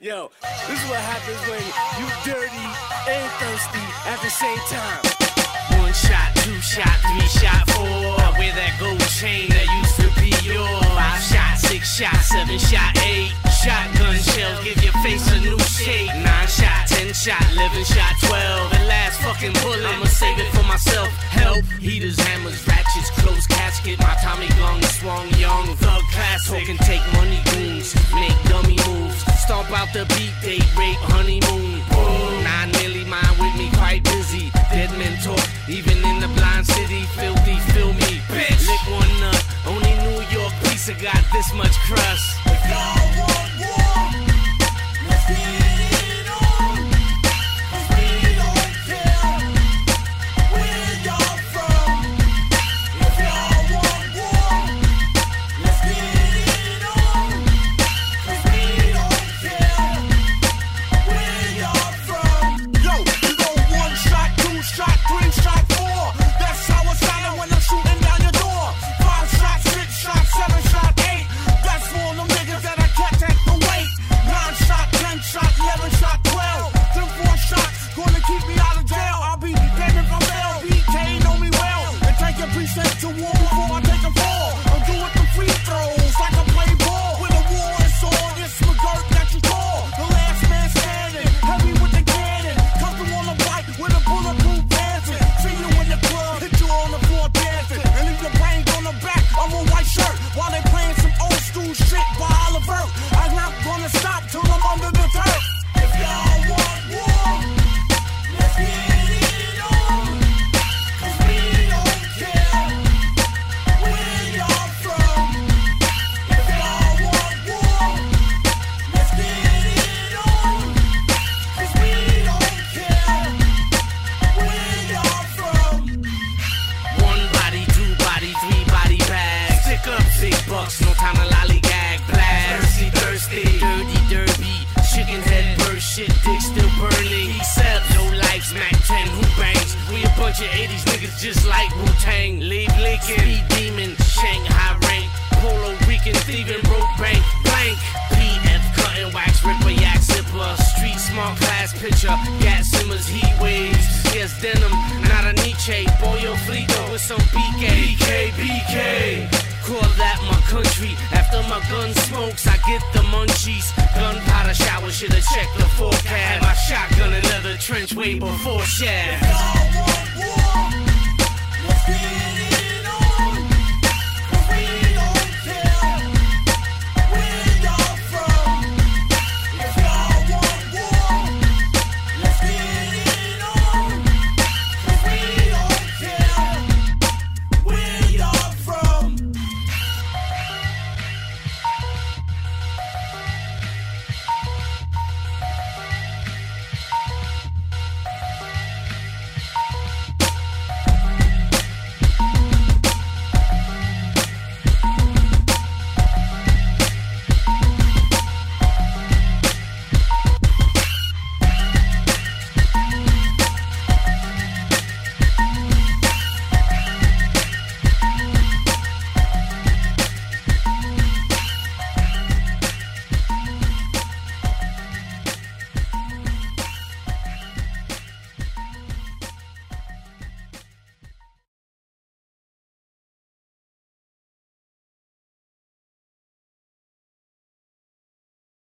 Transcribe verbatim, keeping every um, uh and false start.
Yo, this is what happens when you dirty and thirsty at the same time. One shot, two shot, three shot, four. I wear that gold chain that used to be yours. Five shot, six shot, seven shot, eight. Shotgun shells give your face a new shape. Nine shot, ten shot, eleven shot, twelve. And last fucking bullet, I'ma save it for myself. Help, heaters, hammers, ratchets, closed casket. My Tommy gun swung young, thug class. Talking take money goons, make dummy moves. Stomp out the beat, date rape, honeymoon. Boom, nine milli, mine with me, quite busy. Dead men talk, even in the blind city. Filthy, feel me, bitch. Lick one nut, only New York pizza got this much crust. If y'all want war, let's get it on. Cause we don't care where y'all from. If y'all want war, let's get it on. Cause we don't care where y'all from. Yo, you go one shot, two shot, three shot, four. That's how it's sounding when I'm shooting down your door. Five shot, six shot, seven shot, eight. That's for them niggas that I catch at the weight. Nine shot, ten shot, eleven shot, twelve. Them four shots gonna keep me out of jail. I'll be damned if I'm L. B K know me well. And take your precinct to war before I take a fall. I'll do with the free throws like I play ball. With a war is on, it's McGirt that you call. The last man standing, heavy with the cannon. Come on the bike with a bulletproof dancing. See you in the club, hit you on the floor dancing. And leave your brains on the back of a white shirt while they playing some old school shit by Oliver. I'm not gonna stop till I'm under the turf. If y'all want war, let's get it on. Cause we don't care where y'all from. If y'all want war, let's get it on. Cause we don't care where y'all from. One body, two body, three body bags. Stick up, big bucks, no time to lollygag. Blast, thirsty, thirsty, dirty, derby. Chicken head, bird shit, dick still burning. He said, no life, Mac ten, who bangs? We a bunch of eighties niggas just like Wu-Tang. Leave licking, speed demon, Shanghai rank. Polo Rican, thieving, broke bank, blank. P F cutting wax, ripper, yak, zipper. Street smart class picture, gas simmers, heat waves. Yes, denim, not a Nietzsche. Boyo Fleeto with some B K. B K, B K. Call that my country. After my gun smokes, I get the munchies. Gunpowder shower, shoulda checked the forecast. Had my shotgun in leather trench way before Shaft. If y'all want war, let's get it